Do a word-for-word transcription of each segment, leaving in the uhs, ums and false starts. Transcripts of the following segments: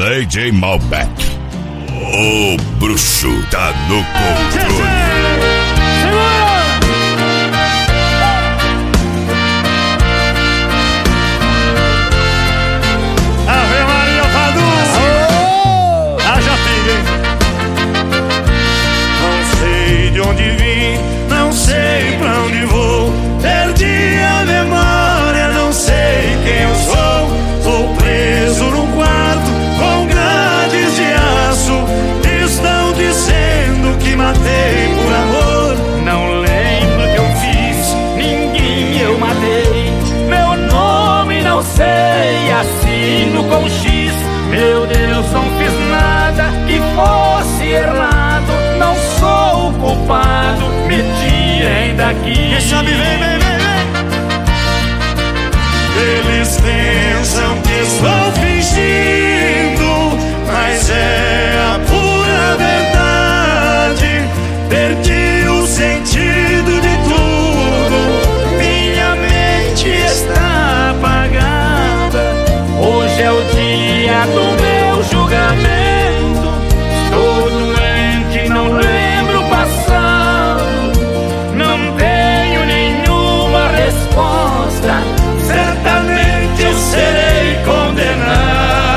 D J Malbec. O bruxo tá no controle. Assino com X, meu Deus, não fiz nada que fosse errado. Não sou o culpado, me tirem daqui. Quem sabe vem, vem, vem, vem. Eles pensam que estou fingindo, mas é a pura verdade. Perdi o sentido de tudo, minha mente está apagada. Hoje é o dia do meu julgamento. Estou doente, não lembro o passado. Não tenho nenhuma resposta. Certamente eu serei condenado.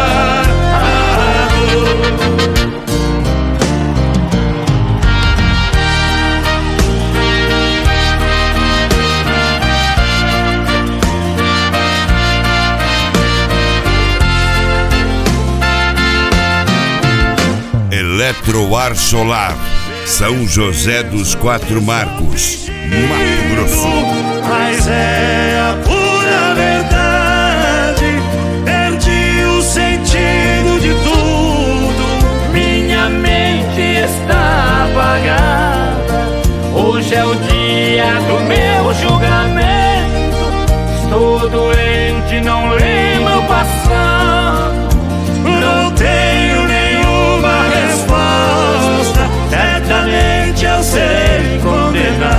Eletroar Solar, São José dos Quatro Marcos, Mato Grosso. Mas é a pura verdade, perdi o sentido de tudo, minha mente está apagada. Hoje é o dia do meu julgamento. Estou doente, não lembro o passado. Não tenho nenhuma resposta, certamente eu serei condenado.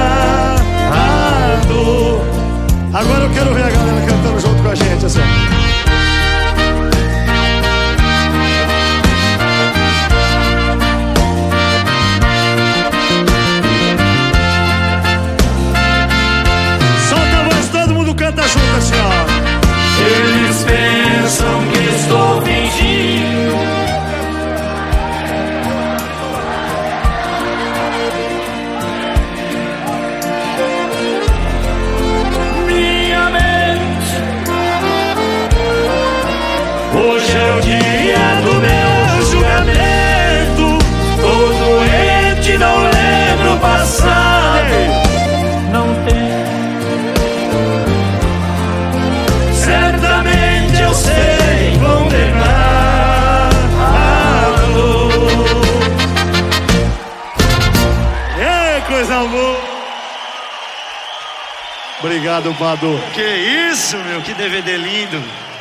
Agora eu quero ver a galera cantando junto com a gente, assim. Solta a voz, todo mundo canta junto, assim, ó. Eles pensam que estou fingindo, minha mente. Hoje é o dia do meu julgamento. Tô doente, não lembro o passado. Não tem. Certamente eu serei condenado. Ei, coisa boa. Obrigado, Badu. Que isso, meu, que D V D lindo.